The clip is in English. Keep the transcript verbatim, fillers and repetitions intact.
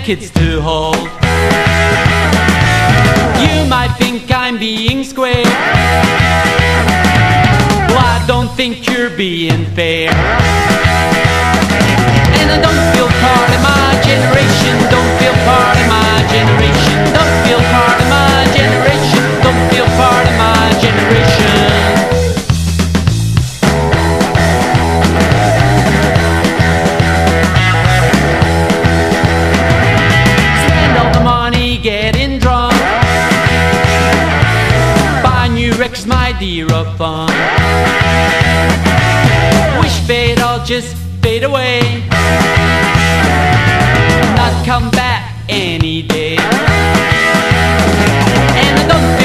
kids to hold. You might think I'm being square. Well, I don't think you're being fair. And I don't feel part of my generation. Don't feel part of my generation. Don't feel part of my generation. Don't feel part of my generation. Spend all the money getting drunk. Buy new wrecks, my dear, of fun. Wish they'd all just fade away, not come back any day. And I don't